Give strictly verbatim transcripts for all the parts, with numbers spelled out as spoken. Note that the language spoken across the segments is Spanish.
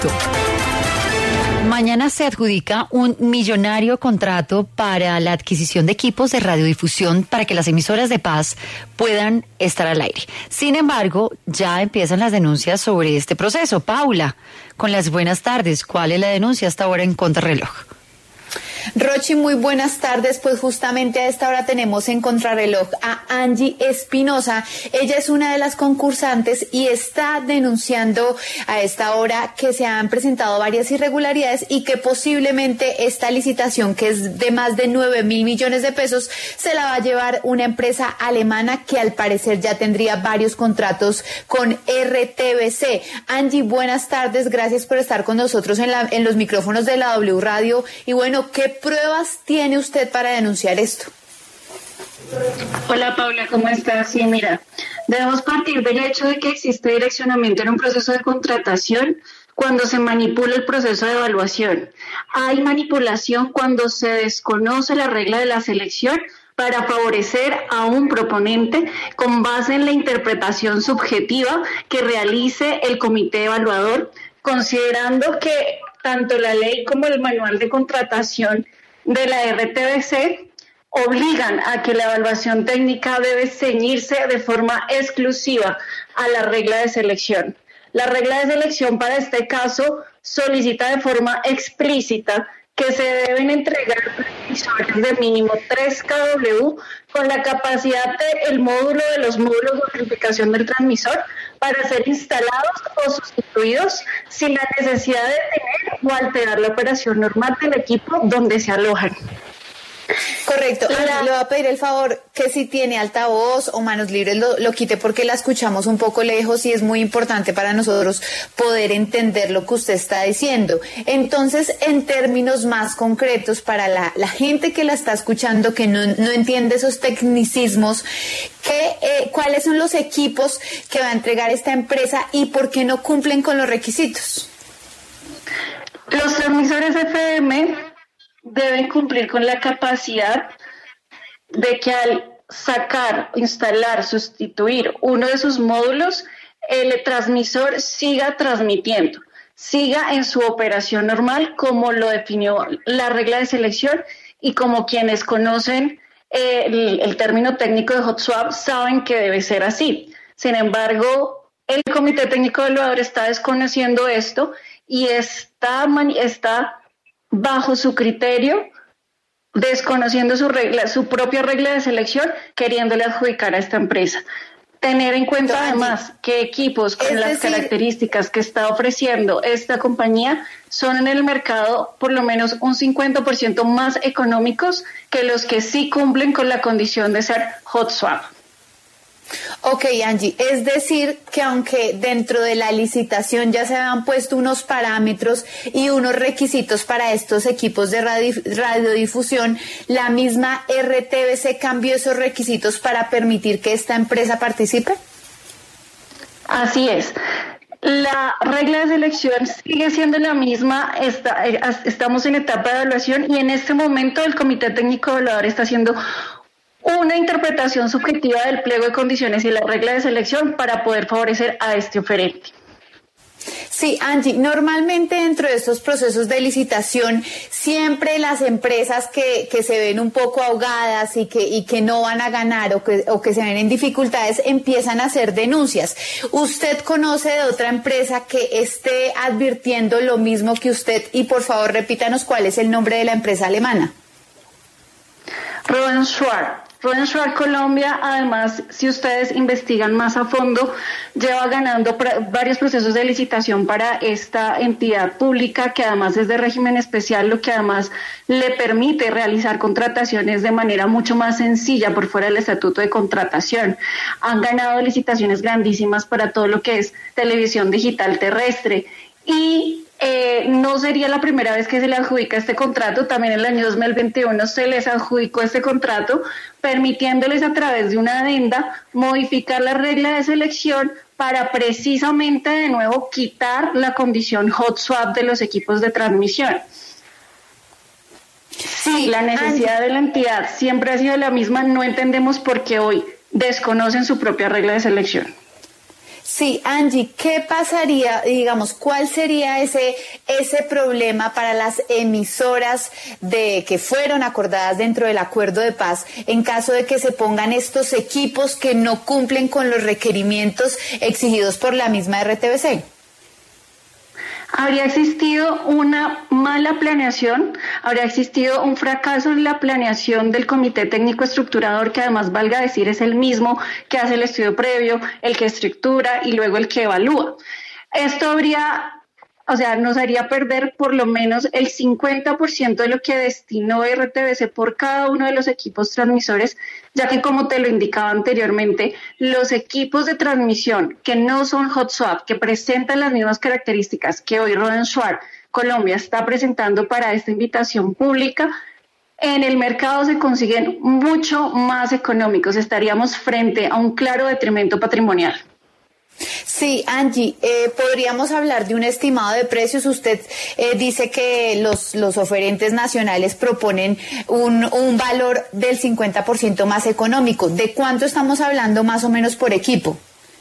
Mañana se adjudica un millonario contrato para la adquisición de equipos de radiodifusión para que las emisoras de paz puedan estar al aire. Sin embargo, ya empiezan las denuncias sobre este proceso. Paula, con las buenas tardes, ¿cuál es la denuncia hasta ahora en Contrarreloj? Rochi, muy buenas tardes. Pues justamente a esta hora tenemos en Contrarreloj a Angie Espinosa. Ella es una de las concursantes y está denunciando a esta hora que se han presentado varias irregularidades y que posiblemente esta licitación, que es de más de nueve mil millones de pesos, se la va a llevar una empresa alemana que al parecer ya tendría varios contratos con R T V C. Angie, buenas tardes. Gracias por estar con nosotros en, la, en los micrófonos de la W Radio. Y bueno, ¿qué pruebas tiene usted para denunciar esto? Hola Paula, ¿cómo estás? Sí, mira, debemos partir del hecho de que existe direccionamiento en un proceso de contratación cuando se manipula el proceso de evaluación. Hay manipulación cuando se desconoce la regla de la selección para favorecer a un proponente con base en la interpretación subjetiva que realice el comité evaluador, considerando que tanto la ley como el manual de contratación de la R T V C obligan a que la evaluación técnica debe ceñirse de forma exclusiva a la regla de selección. La regla de selección para este caso solicita de forma explícita que se deben entregar transmisores de mínimo tres K W con la capacidad del módulo de los módulos de amplificación del transmisor para ser instalados o sustituidos sin la necesidad de tener o alterar la operación normal del equipo donde se alojan. Correcto. Ana, le voy a pedir el favor que si tiene altavoz o manos libres lo, lo quite porque la escuchamos un poco lejos y es muy importante para nosotros poder entender lo que usted está diciendo. Entonces, en términos más concretos, para la, la gente que la está escuchando, que no, no entiende esos tecnicismos, ¿qué, eh, ¿cuáles son los equipos que va a entregar esta empresa y por qué no cumplen con los requisitos? Los transmisores F M deben cumplir con la capacidad de que al sacar, instalar, sustituir uno de sus módulos, el transmisor siga transmitiendo, siga en su operación normal como lo definió la regla de selección y como quienes conocen eh, el, el término técnico de hot swap saben que debe ser así. Sin embargo, el Comité Técnico Evaluador está desconociendo esto y está, está bajo su criterio, desconociendo su regla, su propia regla de selección, queriéndole adjudicar a esta empresa. Tener en cuenta Entonces, además que equipos con las decir... características que está ofreciendo esta compañía son en el mercado por lo menos un cincuenta por ciento más económicos que los que sí cumplen con la condición de ser hot swap. Ok, Angie, es decir que aunque dentro de la licitación ya se han puesto unos parámetros y unos requisitos para estos equipos de radio, radiodifusión, la misma R T V C cambió esos requisitos para permitir que esta empresa participe. Así es. La regla de selección sigue siendo la misma, está, estamos en etapa de evaluación y en este momento el Comité Técnico Evaluador está haciendo una interpretación subjetiva del pliego de condiciones y la regla de selección para poder favorecer a este oferente. Sí, Angie, normalmente dentro de estos procesos de licitación, siempre las empresas que, que se ven un poco ahogadas y que, y que no van a ganar o que, o que se ven en dificultades empiezan a hacer denuncias. ¿Usted conoce de otra empresa que esté advirtiendo lo mismo que usted? Y por favor, repítanos cuál es el nombre de la empresa alemana. Rohn Schwarz. Rohn Schwarz Colombia, además, si ustedes investigan más a fondo, lleva ganando varios procesos de licitación para esta entidad pública que además es de régimen especial, lo que además le permite realizar contrataciones de manera mucho más sencilla por fuera del estatuto de contratación. Han ganado licitaciones grandísimas para todo lo que es televisión digital terrestre y Eh, no sería la primera vez que se le adjudica este contrato. También en el año dos mil veintiuno se les adjudicó este contrato, permitiéndoles a través de una adenda modificar la regla de selección para precisamente de nuevo quitar la condición hot swap de los equipos de transmisión. Sí, la necesidad de la entidad siempre ha sido la misma, no entendemos por qué hoy desconocen su propia regla de selección. Sí, Angie, ¿qué pasaría, digamos, cuál sería ese ese problema para las emisoras de que fueron acordadas dentro del acuerdo de paz en caso de que se pongan estos equipos que no cumplen con los requerimientos exigidos por la misma R T V C? Habría existido una mala planeación, habría existido un fracaso en la planeación del Comité Técnico Estructurador, que además, valga decir, es el mismo que hace el estudio previo, el que estructura y luego el que evalúa. Esto habría, o sea, nos haría perder por lo menos el cincuenta por ciento de lo que destinó R T V C por cada uno de los equipos transmisores, ya que, como te lo indicaba anteriormente, los equipos de transmisión que no son hot swap, que presentan las mismas características que hoy Roden Schwartz Colombia está presentando para esta invitación pública, en el mercado se consiguen mucho más económicos. Estaríamos frente a un claro detrimento patrimonial. Sí, Angie, eh, podríamos hablar de un estimado de precios. Usted eh, dice que los, los oferentes nacionales proponen un, un valor del cincuenta por ciento más económico. ¿De cuánto estamos hablando más o menos por equipo?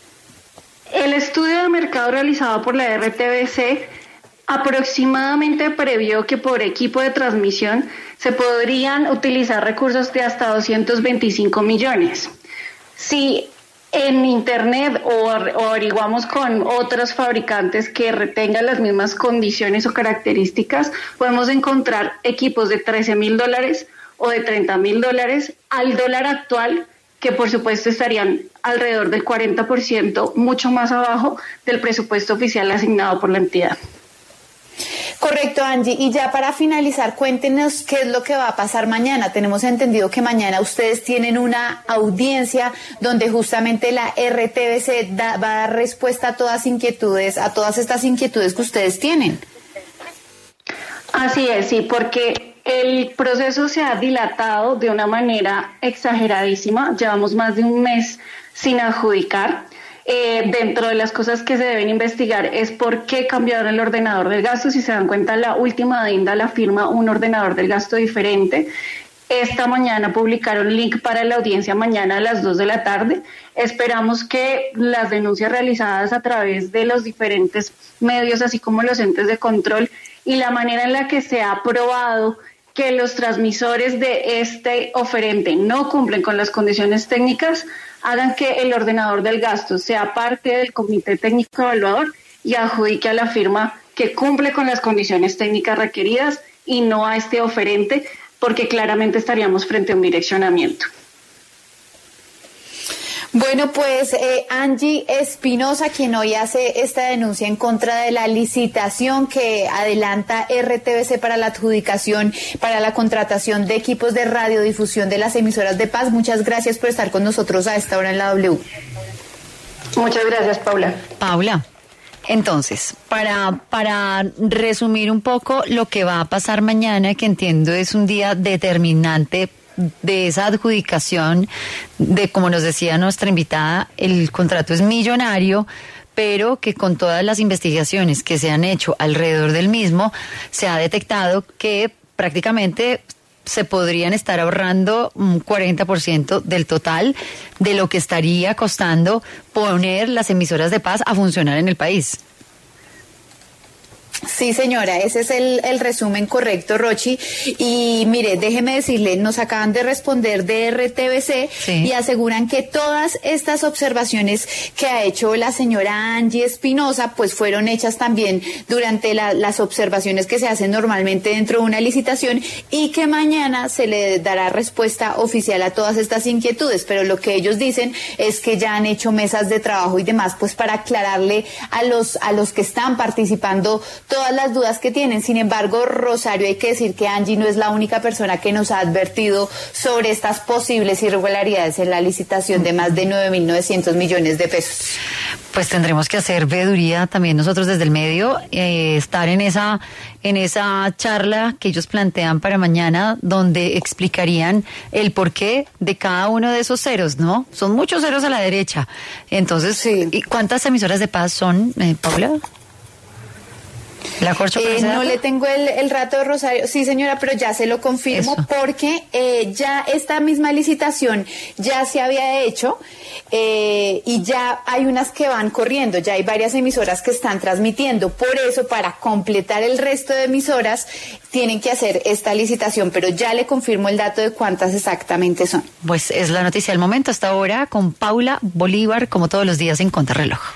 El estudio de mercado realizado por la R T V C aproximadamente previó que por equipo de transmisión se podrían utilizar recursos de hasta doscientos veinticinco millones. Si en Internet o, o averiguamos con otros fabricantes que retengan las mismas condiciones o características, podemos encontrar equipos de trece mil dólares o de treinta mil dólares al dólar actual, que por supuesto estarían alrededor del cuarenta por ciento, mucho más abajo del presupuesto oficial asignado por la entidad. Correcto, Angie. Y ya para finalizar, cuéntenos qué es lo que va a pasar mañana. Tenemos entendido que mañana ustedes tienen una audiencia donde justamente la R T V C da, va a dar respuesta a todas inquietudes, a todas estas inquietudes que ustedes tienen. Así es, sí, porque el proceso se ha dilatado de una manera exageradísima. Llevamos más de un mes sin adjudicar. Eh, dentro de las cosas que se deben investigar es por qué cambiaron el ordenador del gasto. Si se dan cuenta, la última adenda la firma un ordenador del gasto diferente. Esta mañana publicaron link para la audiencia mañana a las dos de la tarde. Esperamos que las denuncias realizadas a través de los diferentes medios, así como los entes de control, y la manera en la que se ha probado que los transmisores de este oferente no cumplen con las condiciones técnicas, hagan que el ordenador del gasto sea parte del Comité Técnico Evaluador y adjudique a la firma que cumple con las condiciones técnicas requeridas y no a este oferente, porque claramente estaríamos frente a un direccionamiento. Bueno, pues eh, Angie Espinosa, quien hoy hace esta denuncia en contra de la licitación que adelanta R T V C para la adjudicación, para la contratación de equipos de radiodifusión de las emisoras de paz. Muchas gracias por estar con nosotros a esta hora en la W. Muchas gracias, Paula. Paula, entonces, para, para resumir un poco lo que va a pasar mañana, que entiendo es un día determinante de esa adjudicación, de como nos decía nuestra invitada, el contrato es millonario, pero que con todas las investigaciones que se han hecho alrededor del mismo, se ha detectado que prácticamente se podrían estar ahorrando un cuarenta por ciento del total de lo que estaría costando poner las emisoras de paz a funcionar en el país. Sí, señora, ese es el, el resumen correcto, Rochi. Y mire, déjeme decirle, nos acaban de responder de R T V C, sí, y aseguran que todas estas observaciones que ha hecho la señora Angie Espinosa, pues fueron hechas también durante la, las observaciones que se hacen normalmente dentro de una licitación, y que mañana se le dará respuesta oficial a todas estas inquietudes. Pero lo que ellos dicen es que ya han hecho mesas de trabajo y demás, pues para aclararle a los, a los que están participando todas las dudas que tienen. Sin embargo, Rosario, hay que decir que Angie no es la única persona que nos ha advertido sobre estas posibles irregularidades en la licitación de más de nueve mil novecientos millones de pesos. Pues tendremos que hacer veeduría también nosotros desde el medio, eh, estar en esa, en esa charla que ellos plantean para mañana, donde explicarían el porqué de cada uno de esos ceros, ¿no? Son muchos ceros a la derecha. Entonces, sí. ¿Y cuántas emisoras de paz son, eh, Paula? ¿La corcho con eh, ese No dato? le tengo el, el rato, Rosario. Sí, señora, pero ya se lo confirmo Eso. porque eh, ya esta misma licitación ya se había hecho eh, y ya hay unas que van corriendo, ya hay varias emisoras que están transmitiendo. Por eso, para completar el resto de emisoras, tienen que hacer esta licitación, pero ya le confirmo el dato de cuántas exactamente son. Pues es la noticia del momento hasta ahora con Paula Bolívar, como todos los días en Contrarreloj.